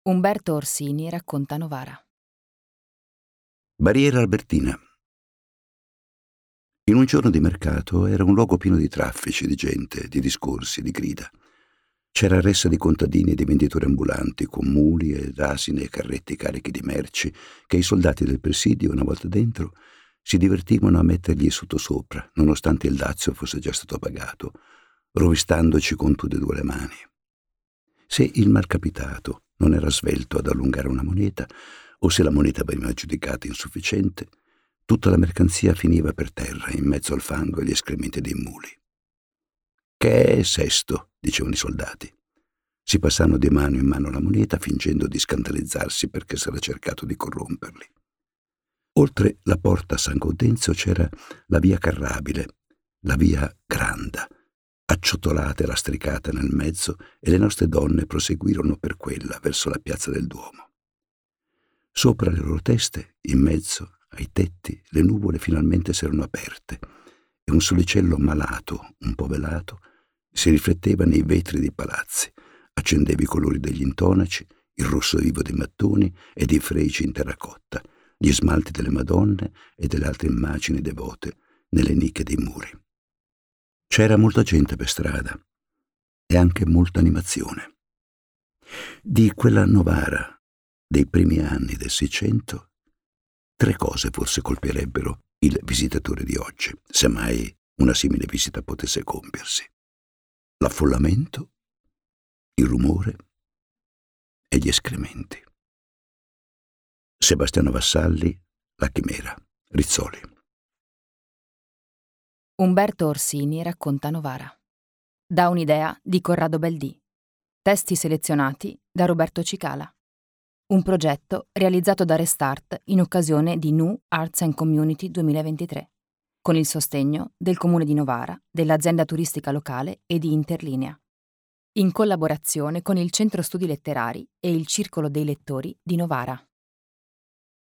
Umberto Orsini racconta Novara. Barriera Albertina. In un giorno di mercato era un luogo pieno di traffici, di gente, di discorsi, di grida. C'era ressa di contadini e di venditori ambulanti con muli ed asine e carretti carichi di merci che i soldati del presidio, una volta dentro, si divertivano a mettergli sottosopra, nonostante il dazio fosse già stato pagato, rovistandoci con tutte e due le mani. Se il malcapitato non era svelto ad allungare una moneta, o se la moneta veniva giudicata insufficiente, tutta la mercanzia finiva per terra, in mezzo al fango e agli escrementi dei muli. «Che è sesto?» dicevano i soldati. Si passavano di mano in mano la moneta, fingendo di scandalizzarsi perché s'era cercato di corromperli. Oltre la porta a San Gaudenzio c'era la via Carrabile, la via Granda, acciottolata e lastricata nel mezzo, e le nostre donne proseguirono per quella verso la piazza del Duomo. Sopra le loro teste, in mezzo ai tetti, le nuvole finalmente s'erano aperte e un solecello malato, un po' velato, si rifletteva nei vetri dei palazzi, accendeva i colori degli intonaci, il rosso vivo dei mattoni e dei fregi in terracotta, gli smalti delle Madonne e delle altre immagini devote nelle nicchie dei muri. C'era molta gente per strada e anche molta animazione. Di quella Novara dei primi anni del Seicento, tre cose forse colpirebbero il visitatore di oggi, se mai una simile visita potesse compiersi: l'affollamento, il rumore e gli escrementi. Sebastiano Vassalli, La Chimera, Rizzoli. Umberto Orsini racconta Novara. Da un'idea di Corrado Baldì. Testi selezionati da Roberto Cicala. Un progetto realizzato da Restart in occasione di New Arts and Community 2023, con il sostegno del Comune di Novara, dell'azienda turistica locale e di Interlinea, in collaborazione con il Centro Studi Letterari e il Circolo dei Lettori di Novara.